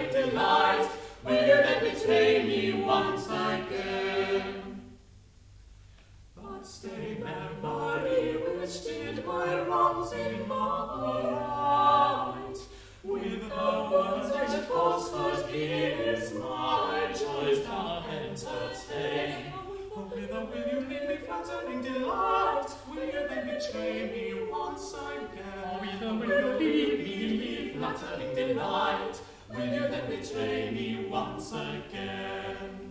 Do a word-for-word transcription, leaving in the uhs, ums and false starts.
flattering delight, will you then betray me once again? But stay, memory, which did my wrongs in right, with the words which falsehood gives my joys now entertain. Oh, whither will you lead me, flattering delight? Will you then betray me once again? Oh, whither will you lead me, flattering delight? Will you then betray me once again?